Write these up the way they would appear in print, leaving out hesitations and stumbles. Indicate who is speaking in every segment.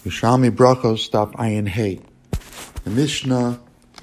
Speaker 1: Yerushalmi Brachos, stop Ayin Hey. The Mishnah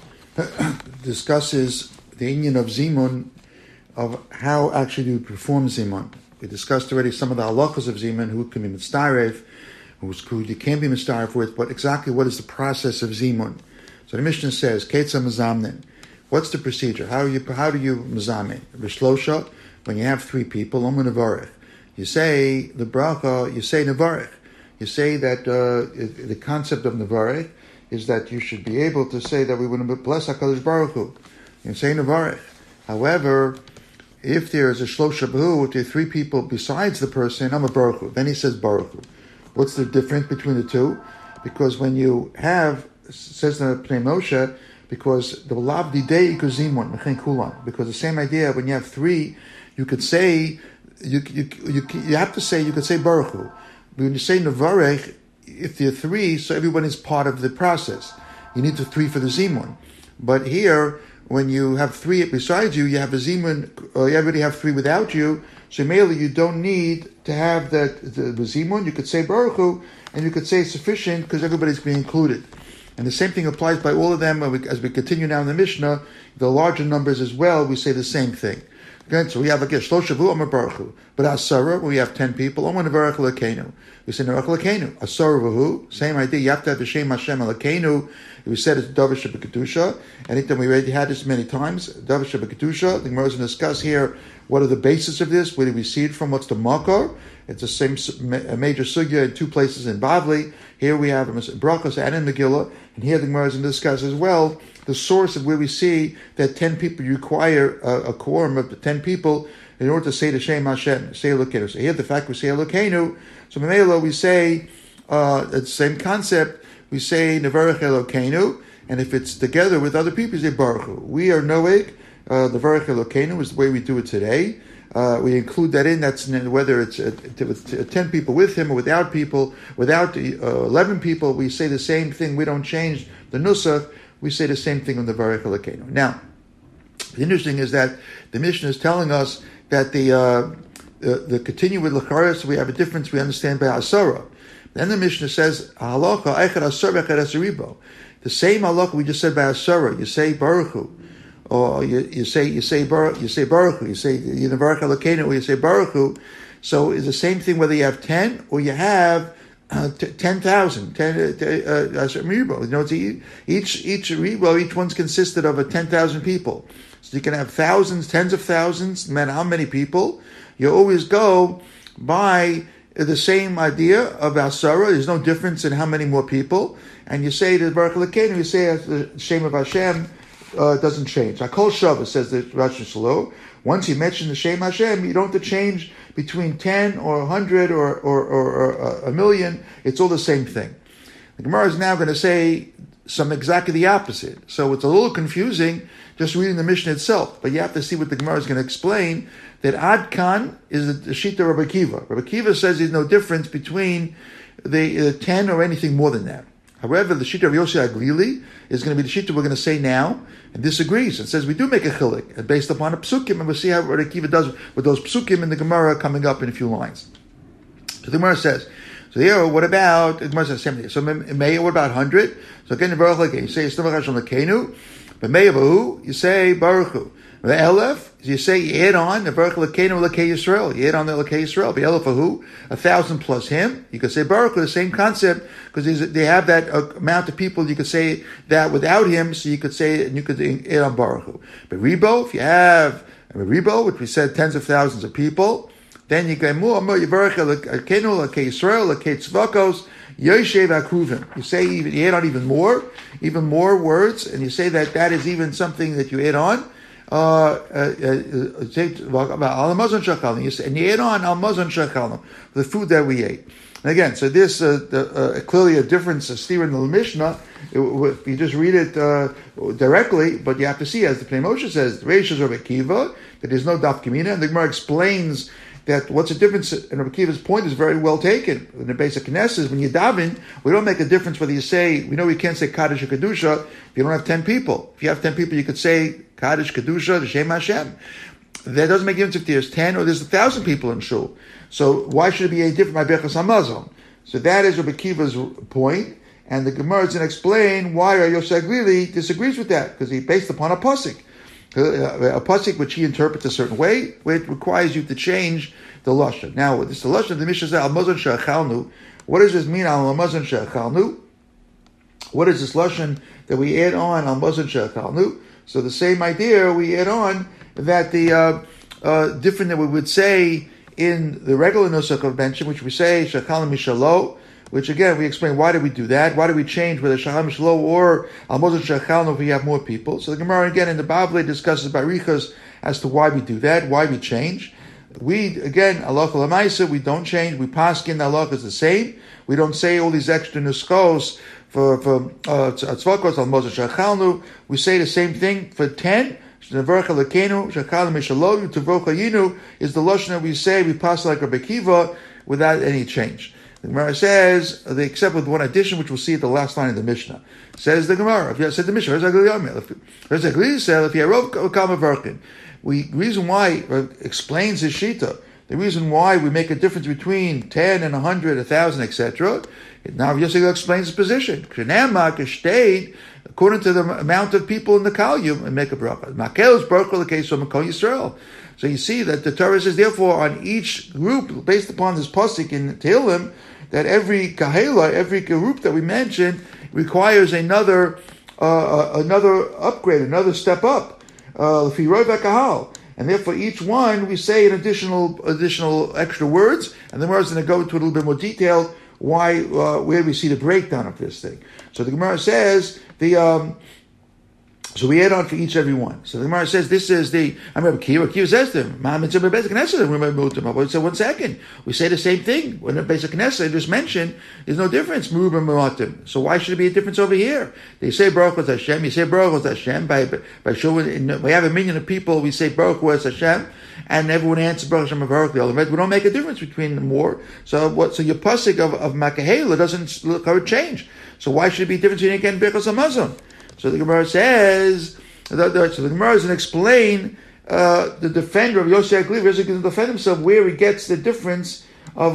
Speaker 1: discusses the union of Zimun, of how actually to perform Zimun. We discussed already some of the halachas of Zimun, who can be mitzaref, who you can't be mitzaref with, but exactly what is the process of Zimun. So the Mishnah says, Ketza Mazamnin. What's the procedure? How do you mazamin? Rishlosha, when you have three people, Nevarech. You say the bracha, you say Nevarech. You say that the concept of Nevarech is that you should be able to say that we want to bless HaKadosh Baruch Hu. You say Nevarech. However, if there is a Shlosha B'hu, if there are three people besides the person, I'm a Baruch Hu. Then he says Baruch Hu. What's the difference between the two? Because when you have, says the Pnei Moshe, because the Lav Didei Ikuzimun, Mechin Kulan, because the same idea, when you have three, you could say, you have to say, you could say Baruch Hu. When you say Nevarech, if there are three, so everyone is part of the process. You need the three for the Zimun. But here, when you have three besides you, you have a Zimun, or you already have three without you, so mainly you don't need to have the Zimun. You could say Baruch Hu, and you could say it's sufficient because everybody's being included. And the same thing applies by all of them. As we continue now in the Mishnah, the larger numbers as well, we say the same thing. Okay, so we have again Shloshavu Amar Baruch Hu. But Asara, we have 10 people. Amar Nevarech Elokeinu. We say Nevarech Elokeinu. Asara Vahu. Same idea. You have to have the Shem Hashem Elokeinu. We said it's Davar Shebekadusha. Anytime we already had this many times. Davar Shebekadusha. The Gemara is going to discuss here what are the basis of this. Where do we see it from? What's the makar? It's the same major sugya in two places in Bavli. Here we have in Brachos and in Megillah. And here the Gemara is going to discuss as well the source of where we see that 10 people require a quorum of 10 people in order to say the Shem Hashem, say Elokeinu. So here the fact we say Elokeinu, so Memela we say the same concept, we say Nevarech Elokeinu, and if it's together with other people, we say Baruch Hu. We are Noeg, Nevarech Elokeinu is the way we do it today. We include that in, that's whether it's 10 people with him or without people, without 11 people, we say the same thing, we don't change the nusach, we say the same thing on the Nevarech Elokeinu. Now, the interesting is that the Mishnah is telling us that the continue with Lacharis, we have a difference we understand by Asara. Then the Mishnah says, Halacha, Echad Asara, Echad Asaribo. The same halacha we just said by Asara, you say Baruch Hu, or you say Baruch Hu, you say Nevarech Elokeinu, or you say Baruch Hu. So it's the same thing whether you have 10 or you have 10,000, you know, each one's consisted of 10,000 people. So you can have thousands, tens of thousands, no matter how many people. You always go by the same idea of Asara. There's no difference in how many more people. And you say to Baruch Elokeinu, you say the Shem of Hashem doesn't change. Hakol Shavah, says the Rosh Hashanah. Once you mention the Shem Hashem, you don't have to change between 10 or 100 or a million. It's all the same thing. The Gemara is now going to say exactly the opposite. So it's a little confusing just reading the Mishnah itself. But you have to see what the Gemara is going to explain. That Ad Kan is the Shita of Rabbi Akiva. Rabbi Akiva says there's no difference between the 10 or anything more than that. However, the Shita of Yossi Aglili is going to be the Shita we're going to say now, and disagrees. It says we do make a chilik based upon a psukim, and we'll see how Rabbi Akiva does with those psukim in the Gemara coming up in a few lines. So the Gemara says, so here, what about, the Gemara says, so Meir, what about 100? So again, the Baruch Hu, you say, Yistamach Hashem Lekeinu, but Meir Bahu, you say Baruch Hu. The Elef, you say, you add on the Baruch Elokeinu Elokei Yisrael. You add on the Elokei Yisrael. The Elef Ahu, 1,000 plus him. You could say Baruch Hu, the same concept, because they have that amount of people. You could say that without him, so you could say it, and you could add on Baruch Hu. But Rebo, if you have a Rebo, which we said tens of thousands of people, then you go more Baruch Elokeinu Elokei Yisrael, Elokei Tzvakos, Yoshev Akruvim. You say you add on even more words, and you say that is even something that you add on. And you add on al mazon shachalno, the food that we ate. And again, so this clearly a difference, a steer in the Mishnah. If you just read it directly, but you have to see, as the Pnei Moshe says, Reishas Rabbi Akiva, that there's no daf kamina, and the Gemara explains that what's the difference, and Rabbi Akiva's point is very well taken. In the basic Knesset, when you daven, we don't make a difference whether you say, we know we can't say Kaddish or Kedusha if you don't have 10 people. If you have 10 people, you could say Kaddish, Kedusha, the Shem Hashem. That doesn't make a difference if there's 10 or there's 1,000 people in Shul. So why should it be any different by Bechas HaMazon? So that is Rabbi Akiva's point, and the Gemara is going to explain why Yosef Aglili disagrees with that, because he based upon a pasuk. A pasuk which he interprets a certain way, which requires you to change the lashon. Now, this the lashon of the Mishnah says al mazon she'achalnu. What does this mean al mazon she'achalnu? What is this lashon that we add on al mazon she'achalnu? So the same idea we add on that the different that we would say in the regular nusach of mention, which we say she'achalnu mishalo. Which again, we explain why do we do that? Why do we change whether Shachal Mishlo or Al Mozon Shachalno if we have more people? So the Gemara again in the Bavli discusses Barichas as to why we do that, why we change. We, again, Halacha L'maisa, we don't change. We paskin the halacha is the same. We don't say all these extra nuskos for Tzvakos Al Mozon Shachalno. We say the same thing for 10. Nevarcha Lekenu Shachal Mishalo Tuvrocha Yinu is the lashon that we say. We pass like Rabbi Akiva without any change. The Gemara says, except with one addition, which we'll see at the last line of the Mishnah. Says the Gemara, if you said the Mishnah, if you reason why explains his shita, the reason why we make a difference between 10 and 100, 1,000, etc. Now Yosef explains his position. According to the amount of people in the Kalyum, and make a bracha. Makel is bracha the case of Makol Yisrael. So you see that the Torah says, therefore, on each group, based upon this pasuk in Tehillim, that every kahela, every group that we mentioned, requires another upgrade, another step up. And therefore, each one we say an additional extra words, and then we're going to go into a little bit more detail why where we see the breakdown of this thing. So the Gemara says so we add on for each every one. So the Gemara says this is the. I remember Kiva says to him, "Ma'am mitzvah basic knesset." I said 1 second. We say the same thing when the basic knesset just mentioned. There's no difference. So why should it be a difference over here? They say Baruch was Hashem. You say Baruch was Hashem by showing. We have 1 million of people. We say Baruch was Hashem, and everyone answers Baruch Hashem Baruch. We don't make a difference between the more. So what? So your pasuk of Makahela doesn't change. So why should it be a difference between again Birchos Hamazon? So the Gemara says, so the Gemara is going to explain the defender of Yosef Aglili is going to defend himself where he gets the difference of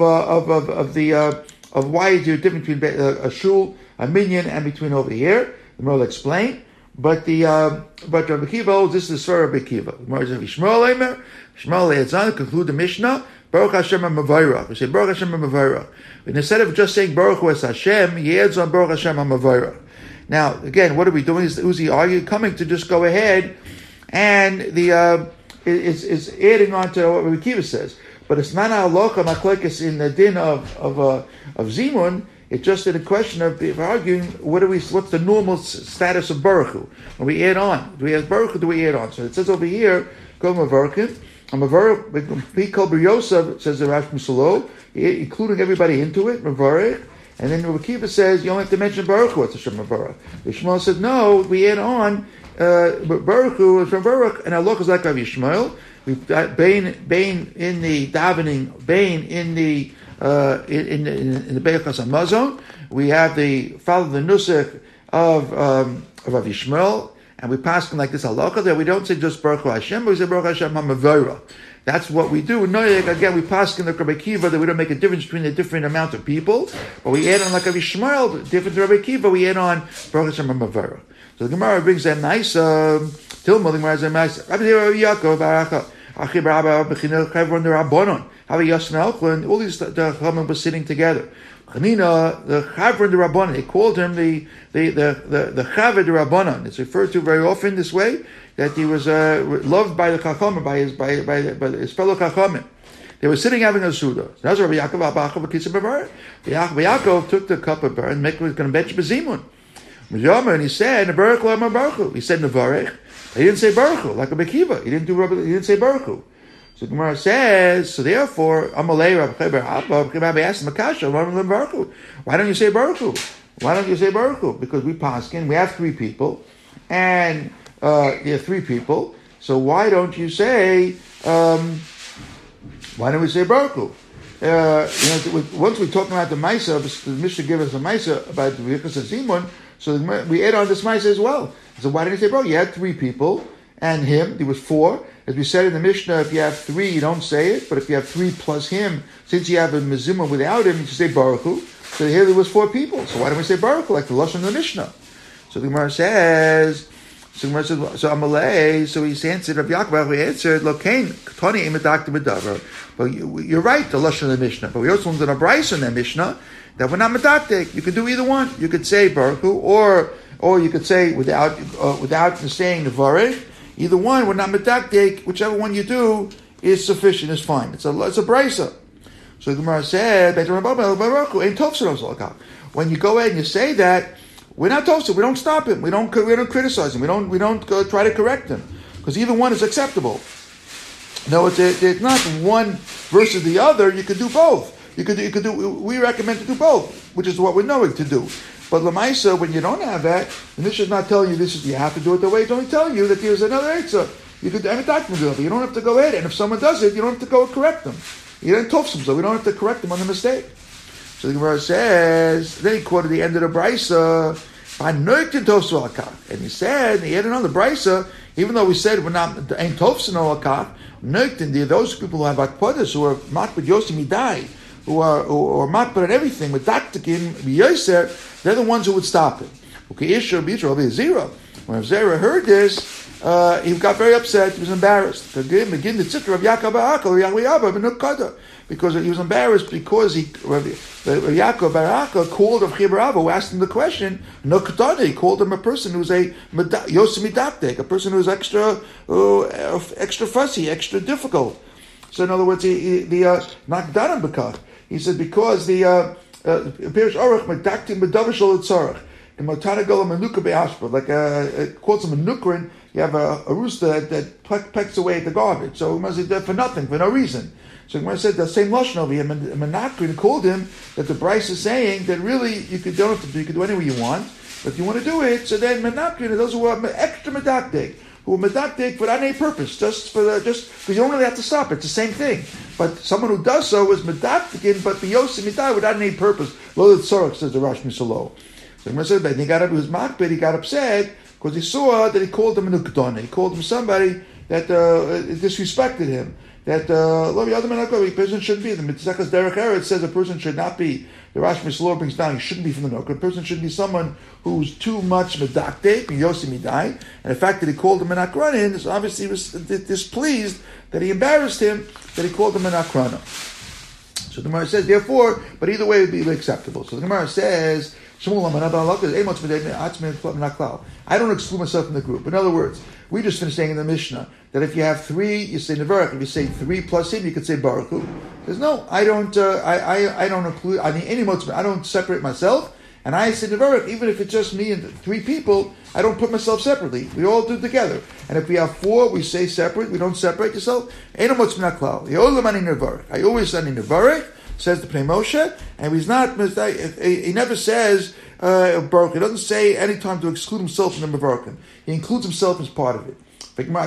Speaker 1: why is there a difference between a shul, a minyan, and between over here. The Gemara will explain, but Rabbi Akiva, this is for Rabbi Akiva. The Gemara says, Shmuel adds on to conclude the Mishnah. Baruch Hashem HaMavarach. We say Baruch Hashem HaMavarach. And instead of just saying Baruch Hu Es Hashem, he adds on Baruch Hashem HaMavarach. Now, again, what are we doing? Is Uzi arguing, coming to just go ahead and is adding on to what Rabbi Akiva says. But it's not a halacha machlekes in the din of Zimun. It's just in a question of arguing what's the normal status of Baruch Hu. When we add on, do we have Baruch Hu? Do we add on? So it says over here, Kol Mavarkim, Mavarach, Kol B'Yosef, says the Rash Musalo, including everybody into it, Mavarach. And then Rabbi Akiva says you only have to mention Baruch Hu, it's Hashem Baruch. Yishmael said no, we add on Baruch Hu, Hashem Baruch, and Allah is like Rav Yishmael. We Bain in the davening, Bain in the Birchos Hamazon. We have follow the nusach of Rav Yishmael, and we pass them like this halacha that we don't say just Baruch Hu Hashem, but we say Baruch Hashem HaMavarach. That's what we do. No, again, we pass in the Rabbi Akiva that we don't make a difference between the different amount of people, but we add on like Rabbi Yishmael, different to Rabbi Akiva, we add on Baruch Hashem HaMavarach. So the Gemara brings that nice Tilma. The Gemara says nice. Rabbi Yaakov Baracha Achi Barabba B'Chinuch Chevron the Rabbanon. Rabbi Yosef Elchon. All these the Chachamim were sitting together. Chanina, the Chavron the Rabbanon. They called him the Chaver the Rabbanon. It's referred to very often this way, that he was loved by the Chachamim, by his fellow Chachamim. They were sitting having a Suda. So that's Rabbi Yaakov took the cup of bar and was going to bench Bezimun. And he said, Baruch Hu Baruch Hu. He said Nevarech. He didn't say Baruch Hu, like a Bekiva. He didn't say Baruch Hu. So the Gemara says, so therefore, Amalei Rabbi asked Makasha, why don't you say Baruch Hu? Why don't you say Baruch Hu? Because we paskin, we have 3 people, and you have 3 people. So why don't you say? Why don't we say Baruch Hu? Once we talk about the Maisa, the Mishnah gave us a Maisa about the Birchos Zimun, so we add on this Maisa as well. So why didn't you say Baruch Hu? You had 3 people, and him, there was 4. As we said in the Mishnah, if you have 3, you don't say it, but if you have 3 plus him, since you have a Mezimah without him, you say Baruch Hu. So here there was 4 people. So why don't we say Baruch Hu like the Lashon of the Mishnah? So the Gemara says, so Amalei, so he answered, Rabbi Yaakov, he answered, Lokain, Tani Imadakta Medavar. But you're right, the Lashon of the Mishnah. But we also learned in a Brisa in that Mishnah that we're not Medaktik. You could do either one. You could say Baruch Hu, or you could say without saying the Varech. Either one, we're not Medaktik. Whichever one you do is sufficient, is fine. It's a Brisa. So the Gemara said, when you go ahead and you say that, we're not Tofsa, we don't stop him, we don't criticize him, we don't try to correct him, because either one is acceptable. No, it's not one versus the other. You could do both. You could do. We recommend to do both, which is what we're knowing to do. But Lamaisa, when you don't have that, the Mishnah is not telling you you have to do it the way. It's only telling you that there's another answer. You could have a document, you don't have to go ahead, and if someone does it, you don't have to go correct them. You don't Tofsa him, so we don't have to correct them on the mistake. So the Gemara says, then he quoted the end of the Brisa, and he said, he added on the Brisa, even though we said we're not ain't Tofsa no Akach, those people who have Akpadas, who are Makbid Yosim Idai, who are Makbid and everything, with Daktikim, Yoser, they're the ones who would stop him. Okay, Isha, Bitra, will be a zero. When Zera heard this, he got very upset, he was embarrassed. Begin the Tzitra of Yaakov Barakah, Yahweh Abba, Benukada. Because he was embarrassed because Yaakov Baraka called Rav Chiya Abba, who asked him the question, Nukadana, he called him a person who's a Yosem Midakdek, a person who's extra fussy, extra difficult. So in other words, the Nakdanan Bekach. He said because the Pirish Aruch Medaktim Medavishal Tzarech. The Motana Gola Manuka Be'ashpa, like it calls him a nukrin, you have a rooster that pecks away at the garbage. So he must be there for nothing, for no reason. So when I said the same lashon over here, Menakrin called him that the Bryce is saying that really you could do any way you want, but if you want to do it, so then Menakrin are those who are extra medakdik, who are medakdik without any purpose, just because you don't really have to stop it. It's the same thing. But someone who does so is medakdikin, but biyosim midai without any purpose. Lo the tzorach, says the Rosh Misalo. So when I said that he got up, he was makbid, he got upset because he saw that he called him a nukdon. He called him somebody that disrespected him. That a person shouldn't be. The Mitzakas Derek Eretz says a person should not be. The Rosh Mishlor brings down he shouldn't be from the Nukah. A person should be someone who's too much medakdek, Yosim Midai. And the fact that he called him an akranin is obviously was displeased that he embarrassed him, that he called him an akrana. So the Gemara says, therefore, but either way it would be acceptable. So the Gemara says, I don't exclude myself from the group. In other words, we just finished saying in the Mishnah that if you have 3, you say Nevarach. If you say 3 plus him, you could say Baruch Hu. Says no, I don't. I don't include. I mean, any motzim. I don't separate myself, and I say Nevarach. Even if it's just me and 3 people, I don't put myself separately. We all do it together. And if we have 4, we say separate. We don't separate yourself. Eno motzim naklal. I always say Nevarach. Says the Pnei Moshe, and he's not. He never says Baruch. He doesn't say any time to exclude himself from the Mevarkim. He includes himself as part of it. We said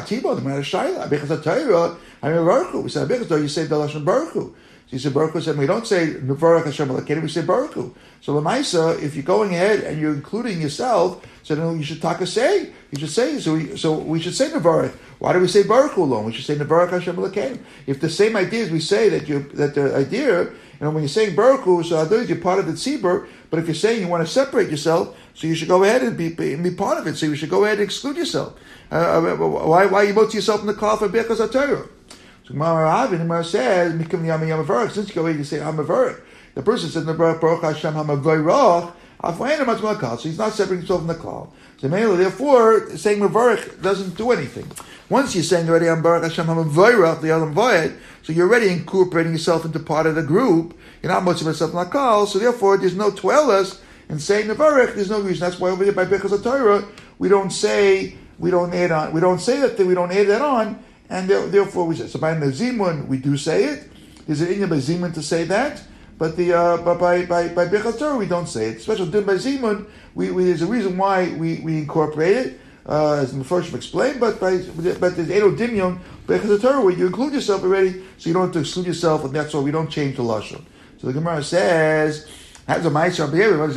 Speaker 1: you say the lashon Baruch Hu. So you say Baruch Hu said we don't say Nevarach Hashem Elokeinu, we say Baruch Hu. So Lamaisa, if you're going ahead and you're including yourself, so then you should say. You should say so. We should say Nevarach. Why do we say Baruch Hu alone? We should say Nevarach Hashem Elokeinu. If the same ideas we say that the idea, when you're saying Baruch Hu, so you're part of the tzibur. But if you're saying you want to separate yourself, so you should go ahead and be part of it. So you should go ahead and exclude yourself. Why you vote to yourself in the call for Birkas HaTorah? So Gemara says, since you go ahead and say Hamavarach, the person says Baruch Hashem Hamavarach. So he's not separating himself from the call. So therefore, saying Mavarach doesn't do anything. Once you're saying already Baruch Hashem Hamavarach, the Adam Vayed, so you're already incorporating yourself into part of the group. You're not much of yourself in the call. So therefore, there's no toelas in saying Mavarach. There's no reason. That's why over there by Birkas HaTorah, we don't say that, and therefore we say. So by Zimun, we do say it. There's an Inyan by Zimun to say that. But by Birkas Torah we don't say it. Special din by Zimun, there's a reason why we incorporate it, as the Mepharshim explained. But there's Edo Dimyon Birkas Torah where you include yourself already, so you don't have to exclude yourself, and that's why we don't change the lashon. So the Gemara says, "Has a ma'aser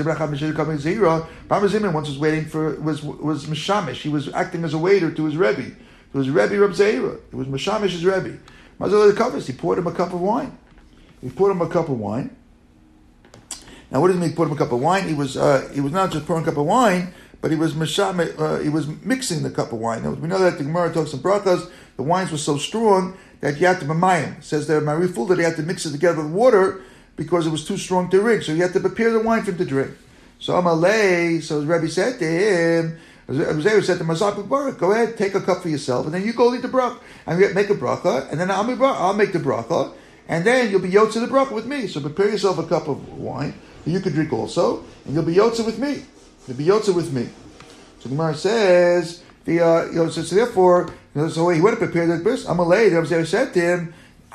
Speaker 1: Bama Zimun once was waiting was mishamish. He was acting as a waiter to his rebbe. To his rebbe Reb Zeira. It was mishamish his rebbe. Mazal the covers. He poured him a cup of wine. Now, what did he mean? Put him a cup of wine. He was not just pouring a cup of wine, but he was mixing the cup of wine. We know that the Gemara talks in brachas. The wines were so strong that you had to b'mayim. It says there, Mariful, that he had to mix it together with water because it was too strong to drink. So he had to prepare the wine for him to drink. So Amalei, so his Rebbe said to him, Zera said to Mazak Barak, go ahead, take a cup for yourself, and then you go eat the bracha. And make a bracha, and then I'll make the bracha, and then you'll be yotze the bracha with me. So prepare yourself a cup of wine, that you can drink also, and you'll be yotze with me. You'll be yotze with me. So the Gemara says, so therefore, so he went to prepare that person. Amalei, the Zera said to him,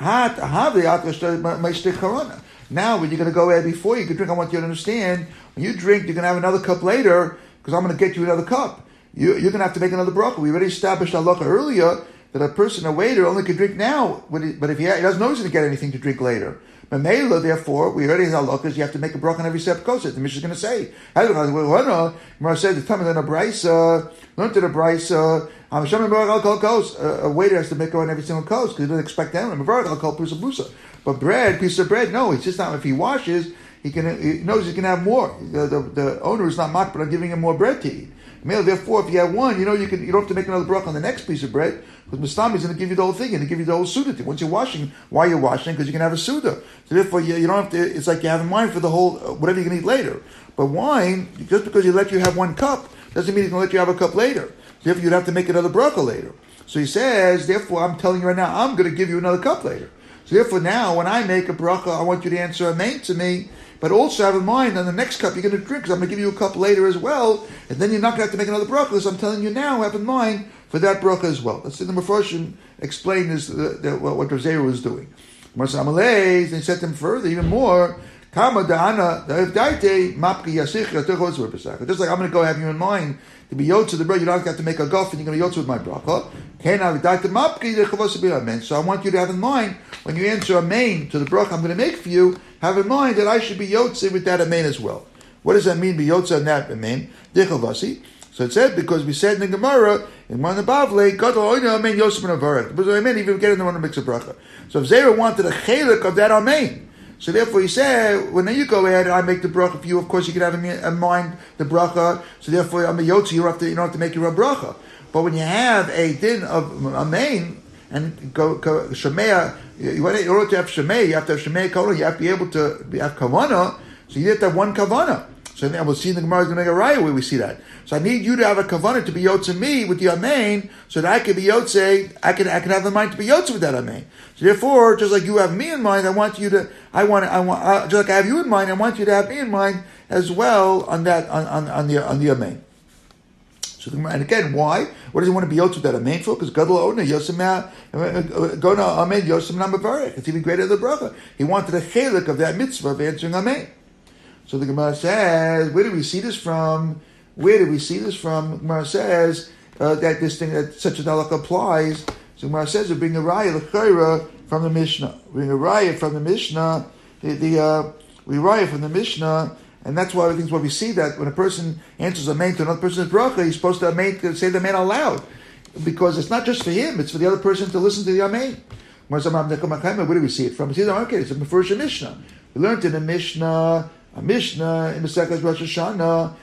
Speaker 1: now, when you're going to go ahead before you can drink, I want you to understand, when you drink, you're going to have another cup later, because I'm going to get you another cup. You're going to have to make another bracha. We already established halacha earlier that a person, a waiter, only can drink now, but if he doesn't know he's going to get anything to drink later. Mamela, therefore, we already have halachas, you have to make a bracha on every step koset. The Mishnah is going to say. Gemara said, the time of the Braisa, learned to the Braisa, a waiter has to make on every single coast because he doesn't expect that. But piece of bread, no, it's just not. If he washes, he knows he can have more. The owner is not mocked, but I'm giving him more bread to eat. Therefore, if you have one, you don't have to make another bracha on the next piece of bread because Mustami is going to give you the whole thing and give you the whole suda thing. Once you're washing, why you're washing? Because you can have a suda. So therefore, you don't have to. It's like you have in mind for the whole whatever you can eat later. But wine, just because he let you have one cup, doesn't mean he's going to let you have a cup later. So therefore, you'd have to make another bracha later. So he says, therefore, I'm telling you right now, I'm going to give you another cup later. So therefore, now when I make a bracha, I want you to answer amen to me. But also have in mind on the next cup you're going to drink, because I'm going to give you a cup later as well, and then you're not going to have to make another bracha, so I'm telling you now, have in mind for that bracha as well. Let's see the Mefarshim explain this, what Rav Zera was doing. They said to him further, even more, just like I'm going to go have you in mind to be yotze the bread, you don't have to make a guf and you're going to yotze with my bracha. So I want you to have in mind, when you answer amen to the bracha I'm going to make for you, have in mind that I should be yotze with that amen as well. What does that mean, be yotze on that amen? So it said, because we said in the Gemara, in one of the Bavle, gadol oina amen yosef and avarak. But amen, even get in the one that makes a bracha. So if Zera wanted a chelik of that amen, so therefore he said, when you go ahead and I make the bracha for you, of course you can have in mind the bracha, so therefore I'm a yotze, you don't have to make your bracha. But when you have a din of amen, and go shemea, in order to have shemea, you have to have shemea kavana, you have to be able to have kavana, so you have to have one kavana. So then we'll see in the Gemara is going to make a raya where we see that. So I need you to have a kavana to be yotze me with the amen, so that I can be yotze, I can have the mind to be yotze with that amen. So therefore, just like you have me in mind, I want you to, just like I have you in mind, I want you to have me in mind as well on that, on the amen. So, and again, why? What does he want to be yotze with that amen for? Because gadol ona yosem gona amen yosem namavarek. It's even greater than the bracha. He wanted a chelik of that mitzvah of answering amen. So the Gemara says, where do we see this from? The Gemara says that this thing, that such a halakha applies. So the Gemara says, we bring a raya l'chayra from the Mishnah. We bring a raya from the Mishnah. We raya from the Mishnah. And that's why we see that when a person answers amen to another person's bracha, he's supposed to say the amen aloud. Because it's not just for him, it's for the other person to listen to the amen. Where do we see it from? It's a Mefarshim Mishnah. We learned in the Mishnah, in the Masechtas Rosh Hashanah,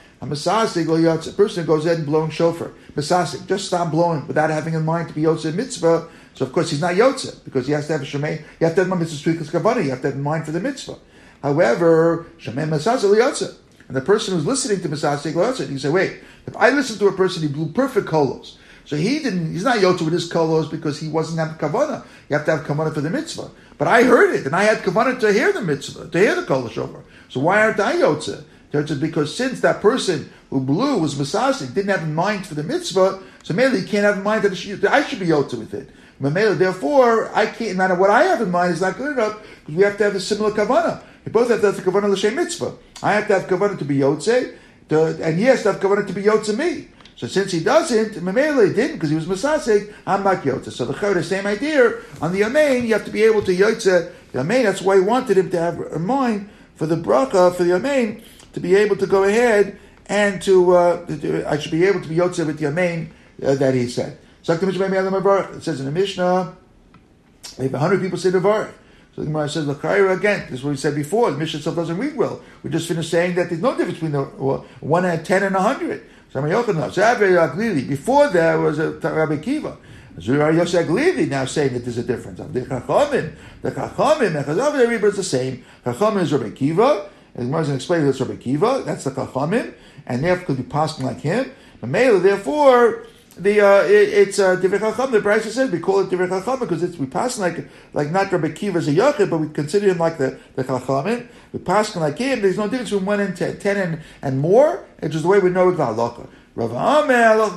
Speaker 1: a person goes ahead and blowing shofar. Masasik, just stop blowing without having in mind to be yotze mitzvah. So of course he's not yotze, because he has to have a shemay. You have to have a mitzvah kavana. You have to have in mind for the mitzvah. However, shemay masasik yotze, and the person who's listening to masasik yotze, you say, wait, if I listen to a person, he blew perfect kolos. So he's not yotze with his kolos because he wasn't having kavana. You have to have kavana for the mitzvah. But I heard it, and I had kavana to hear the mitzvah, to hear the kolos shofar. So why aren't I yotze? Because since that person who blew was masasik, didn't have in mind for the mitzvah, so maybe he can't have in mind that I should be yotze with it. Therefore, I can't. No matter what I have in mind is not good enough because we have to have a similar kavana. We both have to have the kavana l'shem mitzvah. I have to have kavana to be yotze, and he has to have kavana to be yotze me. So since he doesn't, Mamela he didn't because he was masasik, I'm not yotze. So the same idea on the amen, you have to be able to yotze the amen. That's why he wanted him to have in mind for the bracha, for the amen, to be able to go ahead and I should be able to be yotze with the amen that he said. So it says in the Mishnah, if 100 people say Nevarech, so So the Gemara says, L'chaira, again, this is what we said before, the Mishnah itself doesn't read well. We just finished saying that there's no difference between the 1 and 10 and 100. So before there was a Rabbi Kiva. Zurah Yosef Glili now saying that there's a difference. The Chachamim, they read, but it's the same. Chachamim is Rabbi Kiva, and the Gemara is going to explain that's Rabbi Kiva, that's the Chachamim, and therefore could be passing like him. But therefore, it's Divrei Chacham. The Brisa says we call it Divrei Chacham because we pass like not Rabbi Kiva as a Yachid, but we consider him like the Chachamim. We pass like him. There's no difference between 1 and 10 and more. It's just the way we know it the halakha. Rav Ameh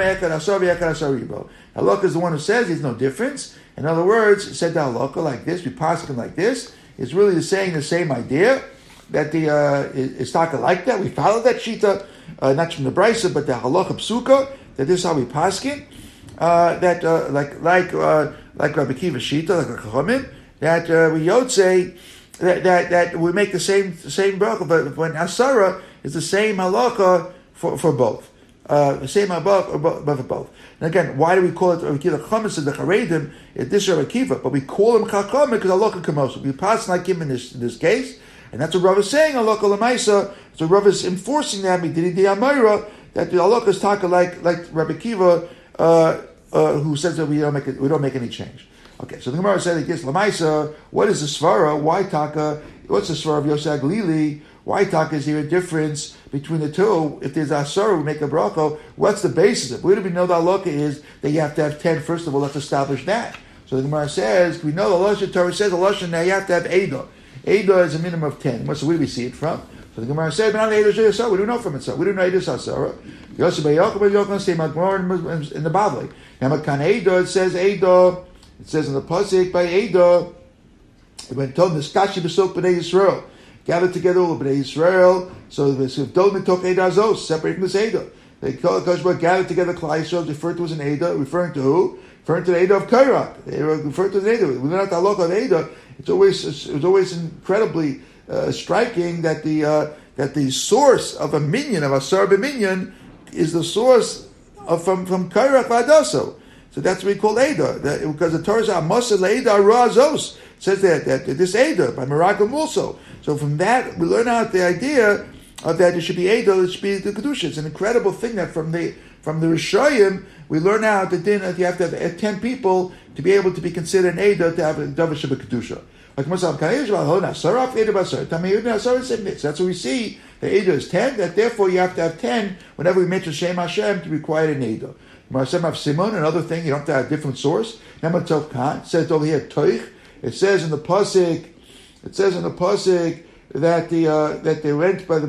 Speaker 1: halakha is the one who says there's no difference. In other words, it said the halakha like this. We pass him like this. It's really saying the same idea that the is taka like that. We follow that shita, not from the Brisa, but the halakha psuka. That this is how we paskin, like Rabbi Kiva Shita, like Chachamim, that we yotze that we make the same bracha, but when Asara is the same halacha for both, the same halacha for both. And again, why do we call it Rabbi Kiva Chachamim? So the Charedim, this is Rabbi Kiva, but we call him Chachamim because halacha kamosa. We pass like him in this case, and that's what Rav is saying. Halacha lemaisa. So Rav is enforcing that midiri di Amira. That the halakha is taka like Rabbi Kiva, who says that we don't make any change. Okay, so the Gemara said it gives Lamaisa. What is the svara? Why taka? What's the svara of Yosef Glili? Why taka? Is there a difference between the two? If there's asara, we make a bracha. What's the basis of it? Where do we know the halakha is that you have to have 10? First of all, let's establish that. So the Gemara says we know the Lashon Torah says the Lashon now you have to have Eidah. Eidah is a minimum of 10. So where do we see it from? So the Gemara said, "But we don't know from it. So we don't know Eidos Asara." Yosef Yochanan say in the Bavli. Namakan Eidah. It says Eidah. It says in the pasuk by Eidah. When told Niskashi Besok Bnei Yisrael, gathered together all the Bnei Yisrael. So if don't talk Eidah Azos, separate from this Eidah. They call it Koshba gathered together. Klal Yisrael referred to as an Eidah, referring to who? Referring to the Eidah of Kairak. They refer to the Eidah. We learn out the halakha of Eidah. It was always incredibly striking that the source of a minyan of Asar b'minyan is the source from Kairak v'Adaso. So that's what we call Eidah, because the Torah says Amasa le'Eidah Ra'azos says that this Eidah by Meraglim also. So from that we learn out the idea of that there should be Eidah, it should be the Kedusha. It's an incredible thing that from the Rishayim we learn out the din that you have to have 10 people to be able to be considered an Eidah to have a Davar Shabbat Kedusha. Like that's what we see. The Eidah is 10. That therefore you have to have 10 whenever we mention Shem Hashem to be required an Eidah. Simon, another thing, you don't have to have a different source. It says over here Toich. It says in the pasuk. It says in the pasuk that they went by the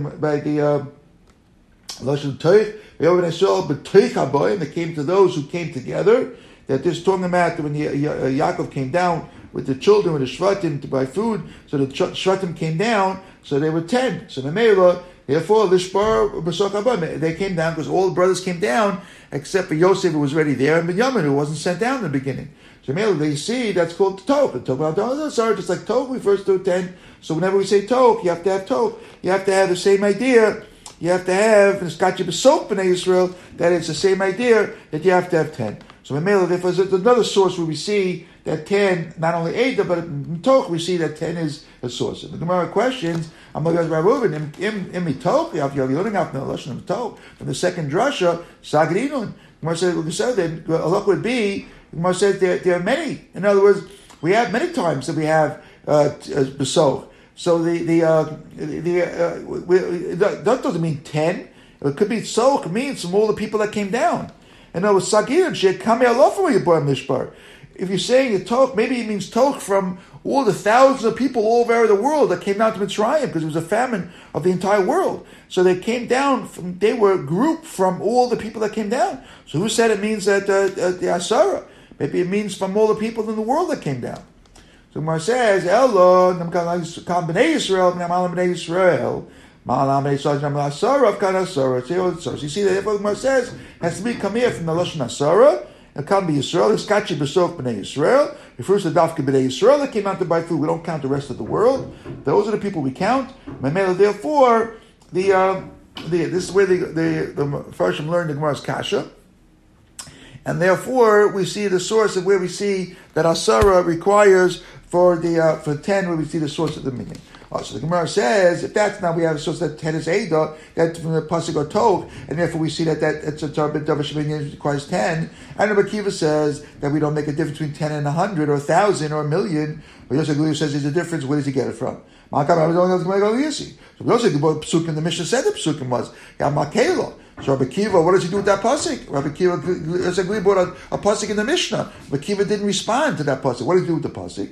Speaker 1: Lashon Toich. And they came to those who came together. That this talking about when Yaakov came down with the children, with the Shvatim to buy food, so the Shvatim came down, so they were 10. So the Mela, therefore, Lishbar B'Sok Abba, they came down because all the brothers came down, except for Yosef who was already there, and Binyamin who wasn't sent down in the beginning. So Mela, they see, that's called Tok. And Tok, just like Tok refers to 10. So whenever we say Tok, you have to have Tok. You have to have the same idea. You have to have, and it's got you B'Sok B'nai Yisrael, that it's the same idea that you have to have 10. So in Mela, there's another source where we see that 10, not only Eidah, but in Toch, we see that 10 is a source. And the Gemara questions, I'm going to Rav Reuven, in Toch, you're learning out from the Lashon of Toch, from the second drasha, Sagrinun. Gemara says, then Allah would be, Gemara says there are many. In other words, we have many times that we have Besoch. So that doesn't mean 10. It could be Soch, means from all the people that came down. And it was Sagir and Sheikh Kami Alofa when you bought Mishpar. If you're saying a Toch, maybe it means Toch from all the thousands of people all over the world that came down to Mitzrayim because it was a famine of the entire world. So they came down, they were grouped from all the people that came down. So who said it means that the Asara? Maybe it means from all the people in the world that came down. So Gemara says, Elo, B'nai Yisrael, B'nai Yisrael. So you see that what Gemara says has to be come here from the Lashon Asara. It can't be Yisrael. It's Kachi B'Sof B'nai Yisrael. Refers to Dafka B'nai Yisrael that came out to buy food. We don't count the rest of the world. Those are the people we count. Therefore, this is where the Farshim learned the Gemara's Kasha. and therefore we see the source of where we see that Asara requires for 10, where we see the source of the meaning. So the Gemara says, if that's now we have a source that 10 is Eidah, that from the Pasuk or Tov, and therefore we see that it's a Tarbit Davar Shemini requires 10. And Rabbi Akiva says that we don't make a difference between 10 and 100 or 1,000 or a million. But Yosef Gluyah says there's a difference. Where does he get it from? So Yosef Psukim, the Mishnah said the Psukim was Makelo. So Rabbi Akiva, what does he do with that pasuk? Rabbi Akiva, Yosef Gluyah brought a pasuk in the Mishnah. Rabbi Akiva didn't respond to that pasuk. What did he do with the pasuk?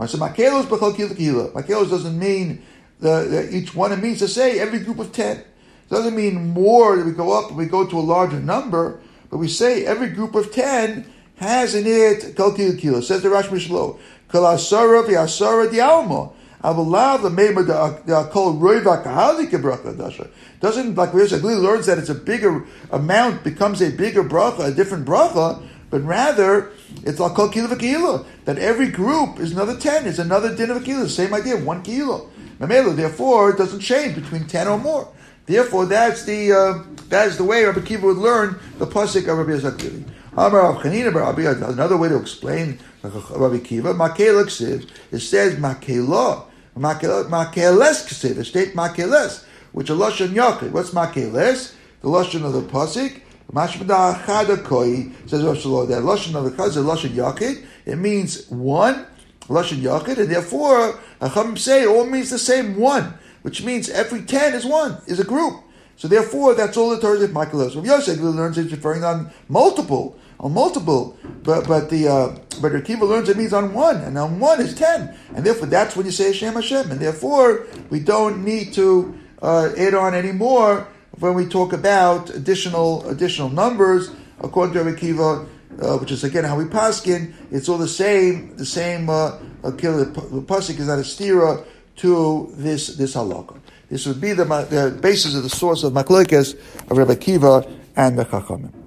Speaker 1: Makelos doesn't mean each one. It means to say every group of 10. It doesn't mean more that we go up and we go to a larger number, but we say every group of 10 has in it kol kilo. Says the Rash Mishlo, kol asara v'asara dialma. Avolav the meimer the kol roiva kahali kebracha dasha. Doesn't, like Yosef Gluyah learns that it's a bigger amount becomes a bigger bracha, a different bracha. But rather, it's al kol kilo v'kilo, that every group is another 10, is another din of a kilo, same idea, 1 kilo. Therefore, it doesn't change between 10 or more. Therefore, that is the way Rabbi Akiva would learn the pasuk of Rabbi Yosef Gluyah. Another way to explain Rabbi Akiva, Makela Ksiv, it says Makela, Makeles Ksiv, it states Makeles, which is Lashon Yachid. What's Makeles? The Lashon of the pasuk. Mashmada Chadakoi says Rosh Hashanah that Lashon of the Chaz is Lashon Yachid. It means one, Lashon Yachid, and therefore Chachamim say it all means the same one, which means every 10 is one, is a group. So therefore, that's all the Torah of Michael. So Yosef learns it's referring on multiple, but Akiva learns it means on one, and on one is 10, and therefore that's when you say Hashem Hashem, and therefore we don't need to add on anymore when we talk about additional numbers. According to Rabbi Akiva, which is again how we paskin, it's all the same. The pasuk is not a stira to this halakha. This would be the basis of the source of machlokes of Rabbi Akiva and the Chachamim.